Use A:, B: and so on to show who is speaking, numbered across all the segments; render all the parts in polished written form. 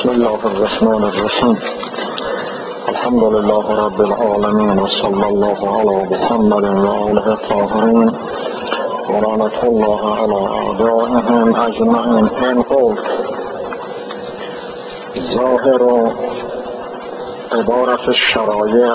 A: بسم الله الرحمن الرحیم. الحمد لله رب العالمین و صلی الله علی محمد و آله الطاهرین و لعنة الله علی اعدائهم اجمعین. این قول ظاهر و عبارت الشرایع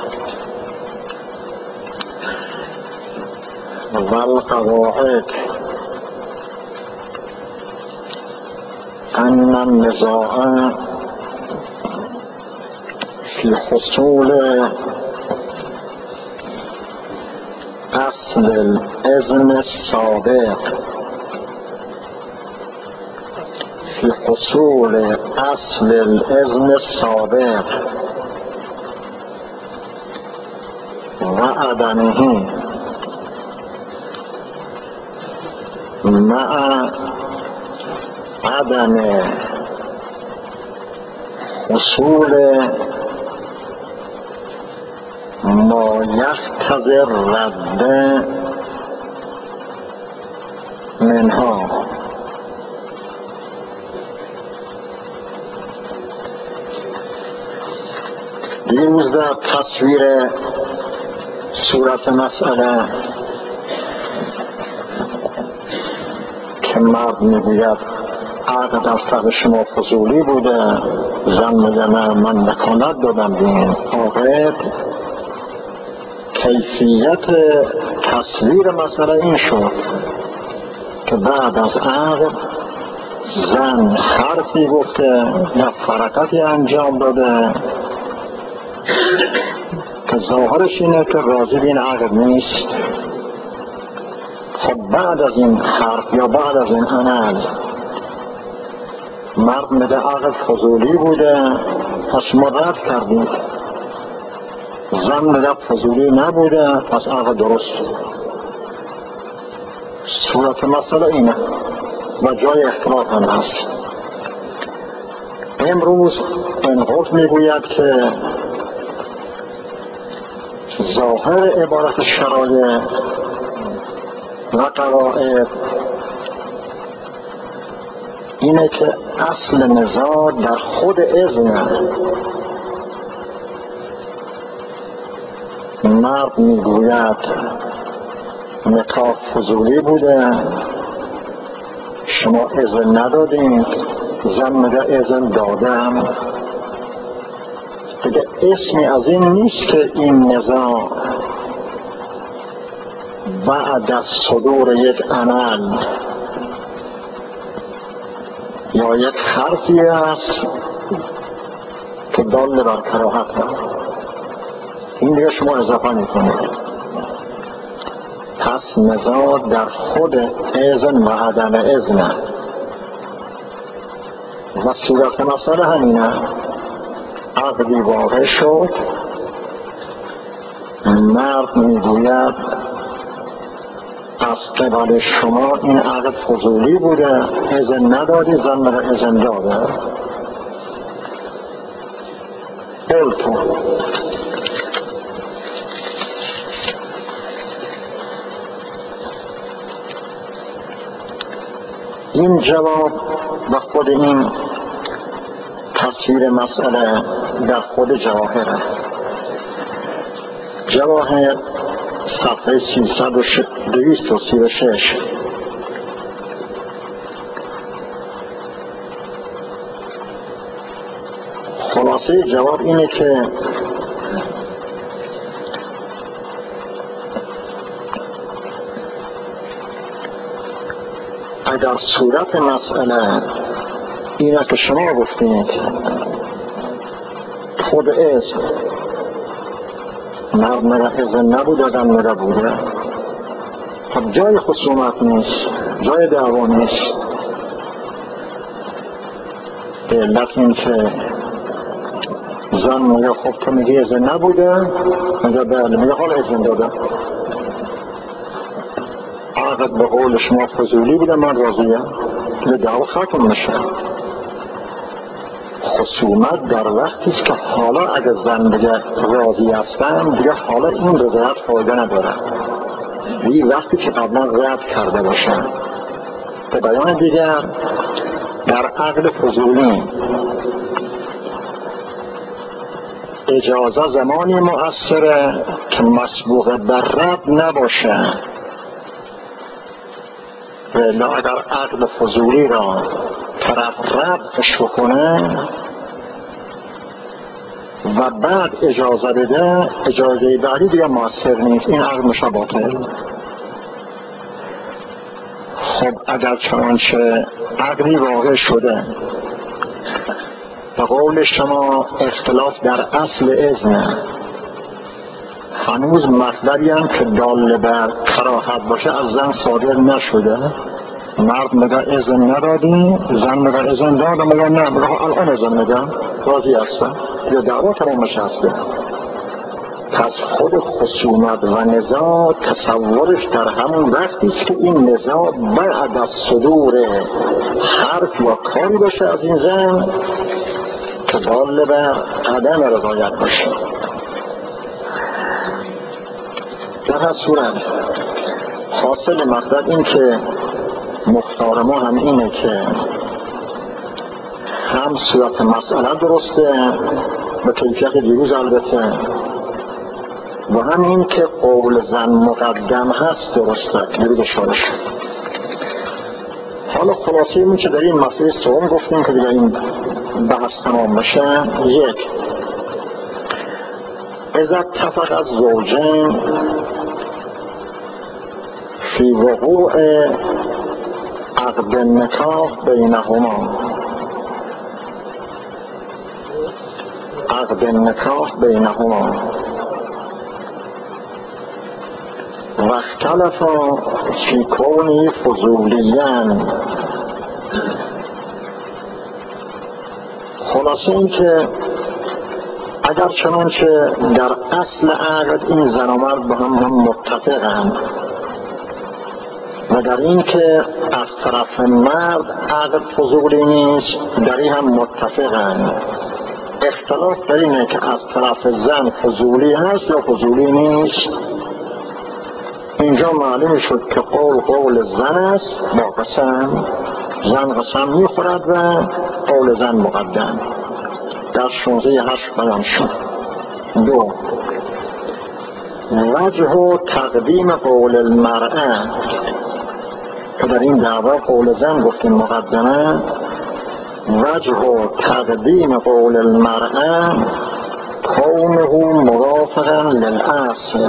A: و القواعد ان النزاع في حصول اصل الاذن السابق في حصول اصل الاذن السابق و عدمه مع عدم حصول ما یقتضی الرد منها. دیروز در تصویر صورت مسئله که مرد میگوید عقد از طرف شما فضولی بوده، زن میگه نه من وکالت دادم به این عقد، کیفیت تصویر مسئله این شد که بعد از عقد زن حرفی گفته یا حرکتی انجام داده که ظاهرش اینه که راضی به این عقد نیست. خب بعد از این حرف یا بعد از این عمل مرد میگه عقد فضولی بوده پس ما رد کردیم، زن میگه فضولی نبوده پس عقد درست. صورت مسئله اینه و جای اختلاف هم هست. امروز انقاط میگوید که ظاهر عبارت شرایع و قواعد اینه که اصل نزاع در خود اذنه. مرد میگوید نکاح فضولی بوده، شما اذن ندادید، زن میگه اذن دادم. دیگه اسمی از این نیست که این نزاع بعد از صدور یک عمل یا یک حرفی است که دال بر کراهت هست. این دیگه شما اضافه میکنید. پس نزاع در خود اذن و عدم اذن و صورت مسئله همینه. عقدی واقع شد، مرد میگوید از قبل شما این عقد فضولی بوده، اذن ندادی، زن میگه اذن داده. قلتو این جواب و خود این تصویر مسئله در خود جواهره. جواهر صفحه 236. خلاصه جواب اینه که اگر صورت مسئله اینه که شما گفتید خود اذن، مرد میگه اذن نبوده، زن میگه بوده، خب جای خصومت نیست، جای دعوا نیست. به علت این که زن میگه خب تو میگی اذن نبوده، میگه بله، میگه حالا اذن داده، عقد به قول شما فضولی بوده، من راضیه، که دعوا ختم میشه. خصومت در وقتی است که حالا اگر زن بگه راضی هستم، دیگه حالا این رضایت فایده نداره، این وقتی که قبلا رد کرده باشن. به بیان دیگر در عقد فضولی اجازه زمانی مؤثره که مسبوق بر رد نباشه، ولی اگر عقد فضولی را طرف ردش بکنه و بعد اجازه بده، اجازه بعدی دیگه مؤثر نیست، این عقد میشه باطل. خب اگر چنانچه عقدی واقع شده، به قول شما اختلاف در اصل اذنه، هنوز مصدری هم که دال بر کراهت باشه از زن صادر نشده، مرد میگه اذن ندادی، زن میگه اذن دادم، میگه نه، میگه الان اذن میدم، راضی هستم، یا دعوا تمامش هسته. پس خود خصومت و نزاع تصورش در همون وقتی که این نزاع بعد از صدور حرف یا کاری باشه از این زن که دال بر عدم رضایت باشه. در هر صورت حاصل مطلب این که مختار ما هم اینه که هم صورت مسئله درسته به کیفیت دیروز البته، و هم این که قول زن مقدم هست درسته که دیگه اشاره شد. حالا خلاصه این که در این مسئله سوم گفتیم که دیگه این بحث تمام بشه. یک، اذا اتفق الزوجین فی وقوع عقد النکاح بینهما، عقد النکاح بینهما و اختلفا فی کونی فضولیان. خلاصه این که اگر چنانچه در اصل عقد این زن و مرد با هم متفقند و در این که از طرف مرد عقد فضولی نیست، در این هم متفقند، اختلاف در اینه که از طرف زن فضولی هست یا فضولی نیست. اینجا معلوم شد که قول زن است با قسم، زن قسم میخورد و قول زن مقدم، در 16:8 بیان شد. دو، وجه تقدیم قول المرأة که در این دعوا قول زن گفتیم مقدمه، وجه تقدیم قول المرأة کونه موافقا للأصل،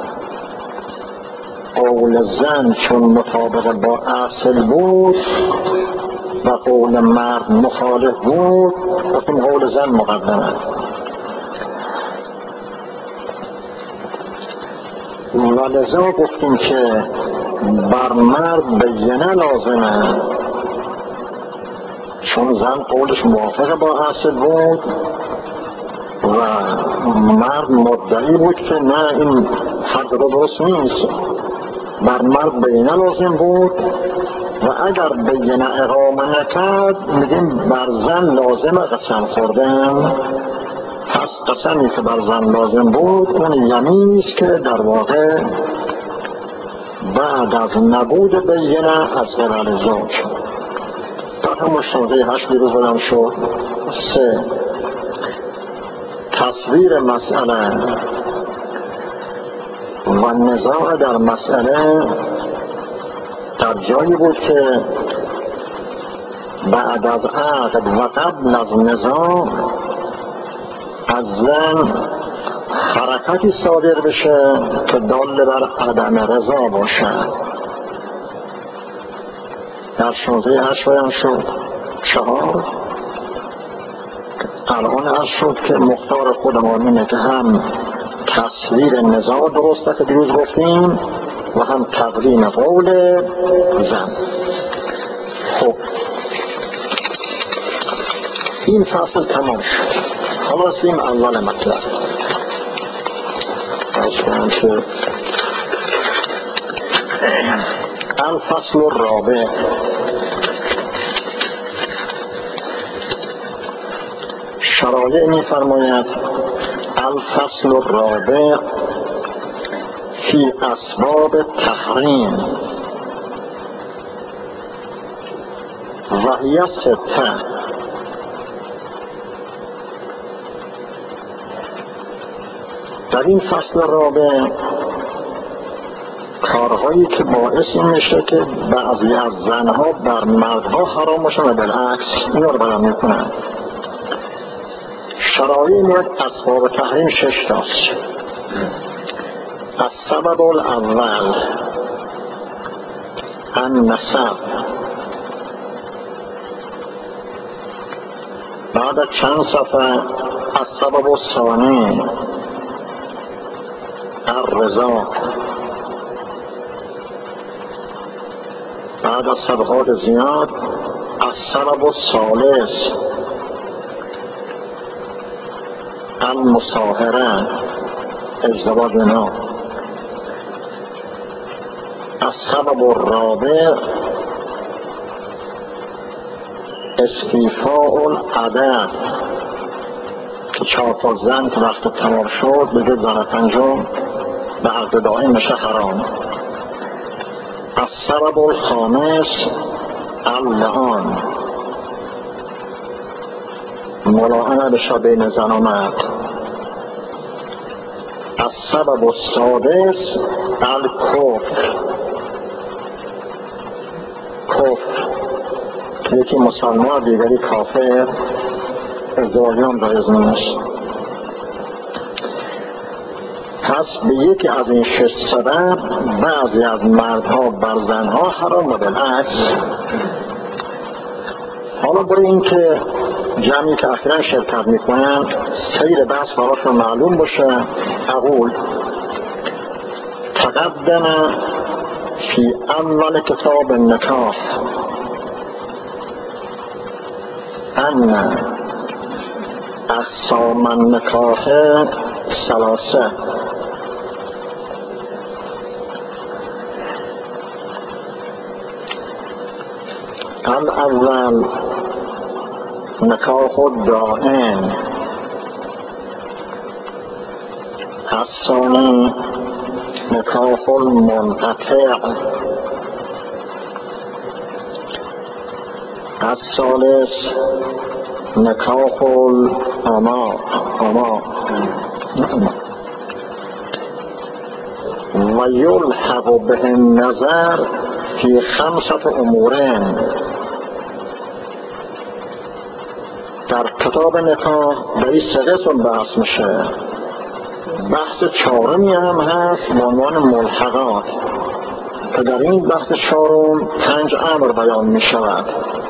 A: قول زن چون مطابق با اصل بود و قول مرد مخالف بود، گفتیم قول زن مقدمه. و لذا گفتیم که بر مرد بینه لازمه، چون زن قولش موافق با اصل بود و مرد مدعی بود که نه این حرف درست نیست، بر مرد بینه لازم بود. و اگر بینه اقامه نکرد میگیم بر زن لازم قسم خوردن. پس قسمی که بر زن لازم بود اون یمینی است که در واقع بعد از نبود بینه از قبل زوج. در همون 16:8 دیروز بیان شد. 3، تصویر مسئله و نزاع در مسئله در جایی بود که بعد از عقد و قبل از نزاع از زن حرکتی صادر بشه که دال بر عدم رضا باشه. در 16:8 بیان شد. 4، الان عرض شد که مختار خودمان اینه که هم تصویر نزاع درسته که دیروز گفتیم و هم تقدیم قول زن. خب این فصل تمام شد. خلاص این اول مطلب. اصلا که الفصل الرابع، شرایع می فرماید الفصل الرابع فی اسباب تحریم و هی 6. در این فصل رابع کارهایی که باعث میشه که بعضی از زنها بر مردها حرام باشن و بالعکس این رو بیان میکنن. شرایط اسباب تحریم 6 تاست. السبب الاول النسب، بعد چند صفحه السبب الثانی الرضا، بعد از صفحات زیاد السبب الثالث المصاهره، ازدواج اینا، السبب الرابع استیفاء العدد، که 4 زن که وقت تمام شد بگه زن پنجم به عقد دائم میشه حرام. السبب الخامس اللعان، ملاعنه بشه بین زن و مرد. السبب السادس الکفر، کفر که یکی مسلمان دیگری کافر، ازدواجی هم جایز نیست. پس به یکی از این 6 سبب بعضی از مردها بر زنها حرام و بالعکس. حالا برای این که جمعی که اخیرا شرکت میکنن سیر بحث براشون معلوم باشه، اقول تقدم فی اول کتاب النکاح ان اقسام النکاح 3. الاول نکاح الدائم، الثانی نکاح المنقطع، الثالث نکاح الأماء و یلحق به النظر فی 5 امور. در کتاب نکاح به این 3 قسم بحث میشه. بحث 4 هم هست به عنوان ملحقات که در این بحث 4 5 امر بیان میشود.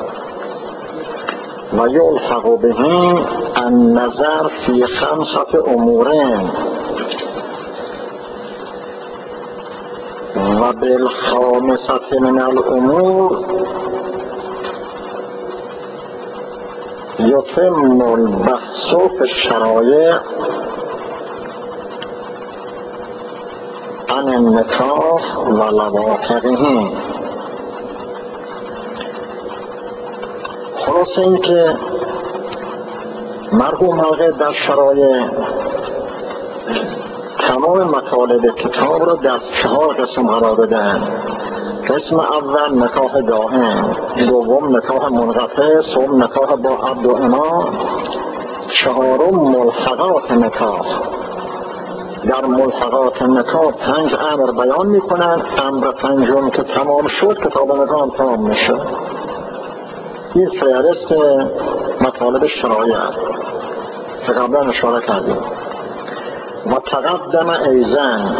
A: و یلحق به النظر فی 5 امور و بالخامسة من الامور یتم البحث فی الشرایع عن النکاح و لواحقه. خلاصه این که مرحوم حلقه در شرایع تمام مطالب کتاب را در 4 قسم قرار دادن. قسم اول نکاح دائم، دوم نکاح منقطع، سوم نکاح با عبد و اما، 4 ملحقات نکاح. در ملحقات نکاح 5 امر بیان میکنن. امر 5 که تمام شد کتاب نکاح تمام میشه. این فهرست مطالب شرایع که قبلا اشاره کردیم. و تقدم ایزن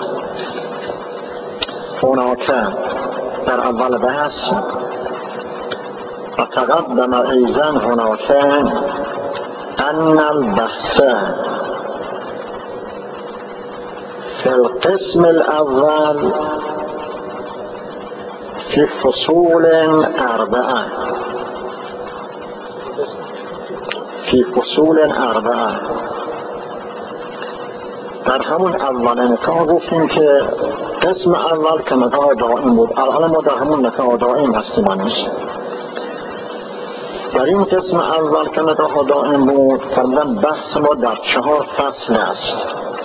A: هناکه در اول بحث و تقدم ایزن هناکه ان البحث فی القسم الاول فی فصول 4 فی فصول 4. در همون اول نکاح گفتیم که قسم اول که نکاح دائم بود. الان ما در همون نکاح دائم هستیم هنوز. در این قسم اول که نکاح دائم بود فرمودن بحث ما در 4 فصل است.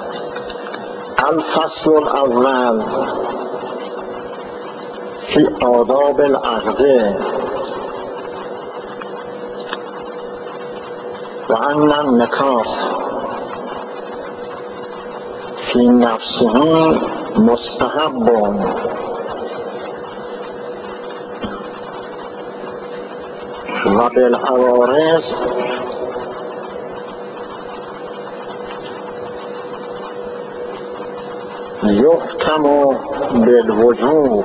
A: الفصل الاول فی آداب العقد و ان النکاح فی نفسه مستحب و بالعوارض یحکم بالوجوب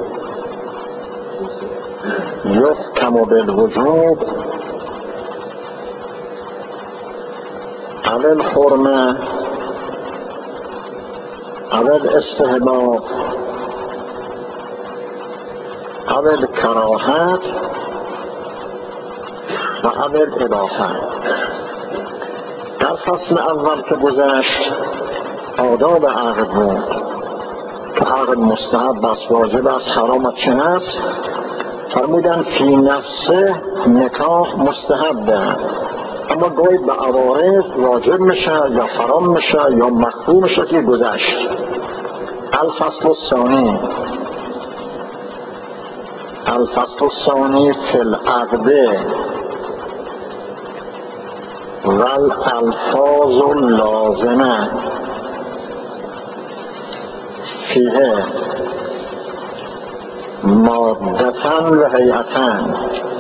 A: او الحرمه او الاستحباب او الکراهت و او الاباحه. در فصل اول که گذشت آداب عقد بود که عقد مستحب است، واجب است، حرام است، چه هست. فرمودن فی نفسه نکاح مستحبه، اما گاهی به عوارض واجب میشه یا حرام میشه یا مکروه میشه که گذشت. الفصل الثانی فی العقد و الالفاظ اللازمه فیه مادتن و هیئتن.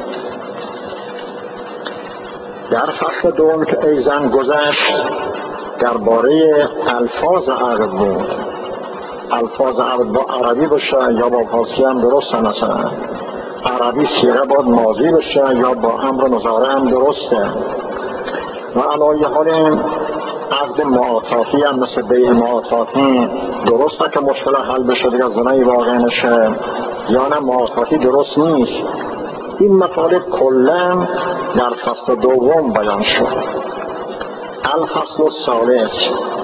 A: در فصل دوم که ایضاً گذشت درباره الفاظ عقد بود. الفاظ عقد با عربی بشه یا با فارسی هم درسته. مثلا عربی صیغه باید ماضی بشه یا با امر مضارع هم درسته. و علی حال این عقد معاطاتی هم مثل بیع معاطاتی درسته که مشکل حل بشه دیگه زنایی واقع نشه، یا نه معاطاتی درست نیست. این مطالب کلا در فصل دوم بیان شد. الفصل الثالث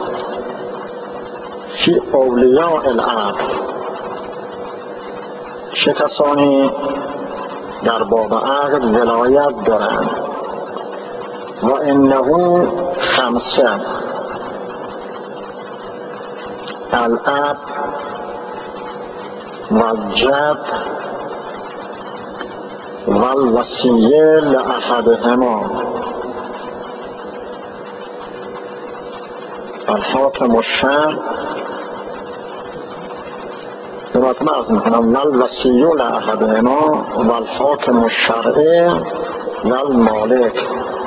A: فی اولیاء العقد، چه کسانی در باب عقد ولایت دارند. و انه خمسه: الاب و الجد و الوصیه لأحدهما الحاکم الشرع دمتون عرض میکنم و الوصیه لأحدهما و الحاکم الشرع و المالک.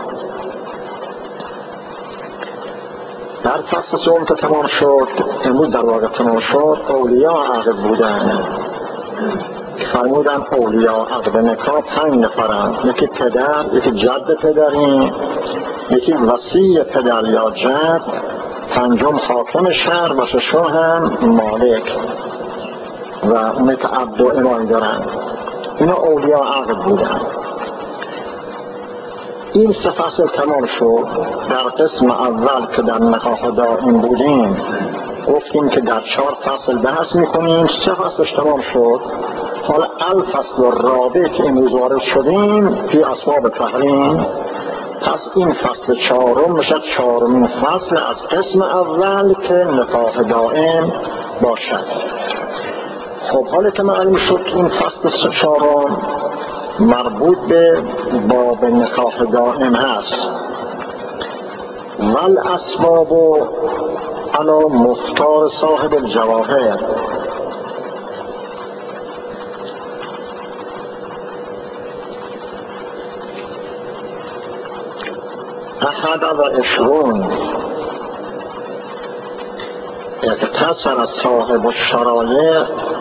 A: در فصل سوم که تمام شد، امروز در واقع تمام شد، اولیاء عقد بودن. فرمودن اولیاء عقد نکاح 5 نفرند: یکی پدر، یکی جد پدری، یکی وصی پدر یا جد، پنجم حاکم شهر و ششم هم مالک و اونه که عبد و امام دارن. اینا اولیاء عقد بودن. این 3 فصل تمام شد. در قسم اول که در نکاح دائم بودیم گفتیم که در 4 فصل بحث میکنیم. 3 فصلش تمام شد. حالا الفصل الرابع که امروز وارد شدیم فی اسباب تحریم، پس این فصل 4 میشه 4مین فصل از قسم اول که نکاح دائم باشد. خب حالا که معلوم شد که این فصل 4 مربوط به باب نکاح دائم هست. ول اسباب علی مختار صاحب الجواهر، احد و عشرون اقتصر صاحب الشرایع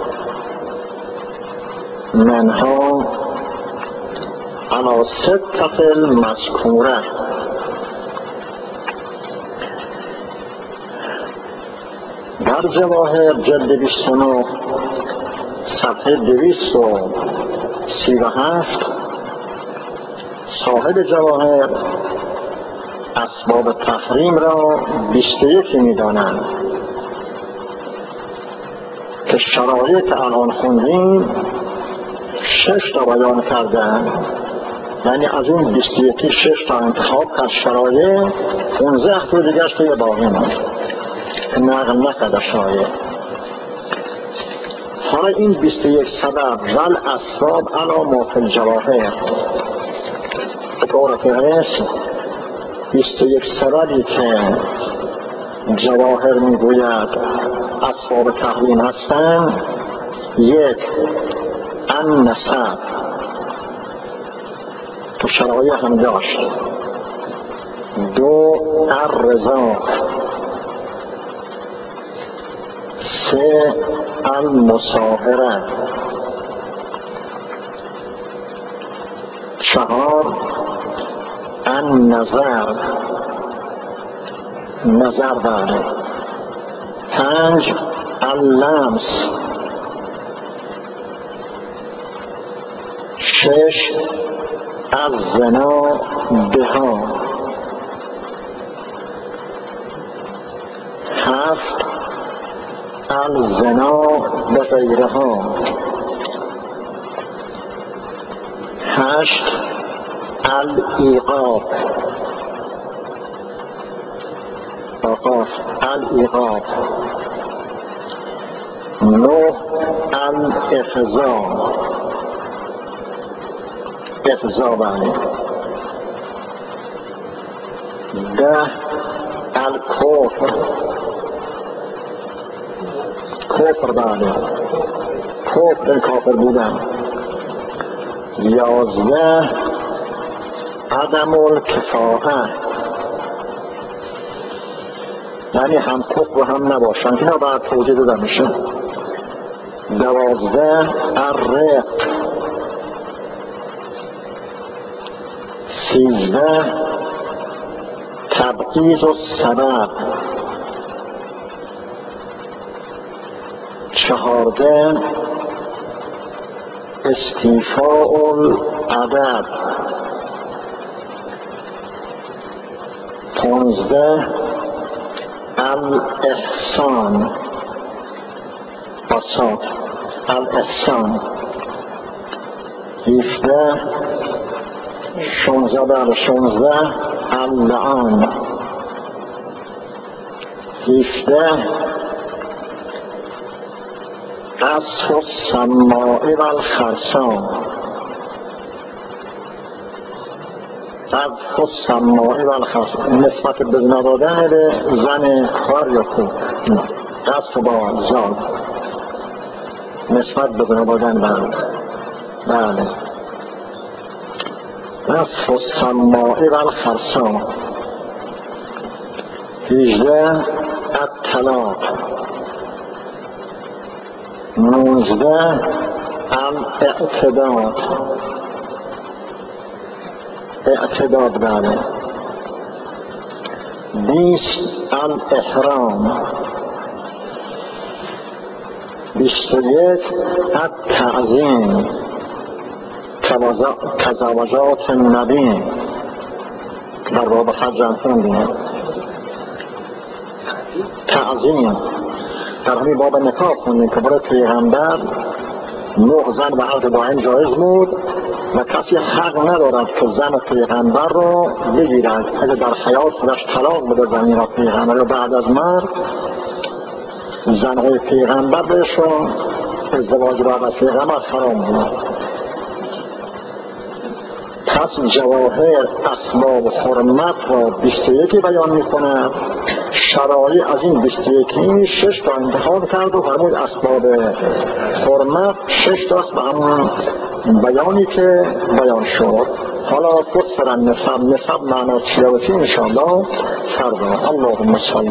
A: منها علی 6 المذکوره. در جواهر جلد 29 صفحه 237 صاحب جواهر اسباب تحریم را 21 می‌دانند که شرایط الان خوندیم 6 تا بیان کردن. یعنی از اون 21 6 تا انتخاب کرد شرایط، 15 تا دیگرش توی باقی ماند که نقل نکرده شرایط. حالا این 21 سبب ول اسباب علی ما فی الجواهر طور فهرست 21 سببی که جواهر میگوید اسباب تحریم هستند: یک، النسب که شرایع هم داشت. دو، الرضا. سه، المصاهره. چهار، النظر، نظر بله. پنج، اللمس. شش، الزنا بها. هفت، الزنا بغیرها. هشت، الایقاف. الایقاف. نه، الافضاء. افضاء بله. ده، الکفر. کفر بله، کفر کافر بودن. یازده، عدم الکفاءه، یعنی هم کفر و هم نباشن، اینا باید توجیه داده میشه. دوازده، الرق. سیزده، تبعیض السبب. چهارده، استیفاء العدد. 15، الاحسان. بساط الاحسان. 17، 16 اللعان. 17، قصف السماء والخرسان. قذف السماء والخرسان نسبت به زنا دادن به زن خوار یا کو. قذف با زاد نسبت به زنا دادن بله. قذف السماء والخرسان. 18، الطلاق. 19، الاعتداد. اعتداد بله. 20، الاحرام. 21، التعظیم کزوجات النبی. در باب حج هم خوندیم تعظیم. در همین باب نکاح خوندیم که برای پیغمبر 9 زن و عقد دائم جایز بود و کسی حق ندارد که زن پیغمبر رو بگیرد. اگر در حیات خودش طلاق بده زنی را پیغمبر، بعد از مرگ زنهای پیغمبر بهشون ازدواج بعد از پیغمبر حرام بود. پس جواهر اسباب حرمت را 21 بیان می‌کند. شرایع از این 21 6 تا انتخاب کرد و فرمود اسباب حرمت 6 تا است به همون بیانی که بیان شد. حالا فسر النسب، نسب معنی چیه و چی انشاءالله فردا. اللهم صل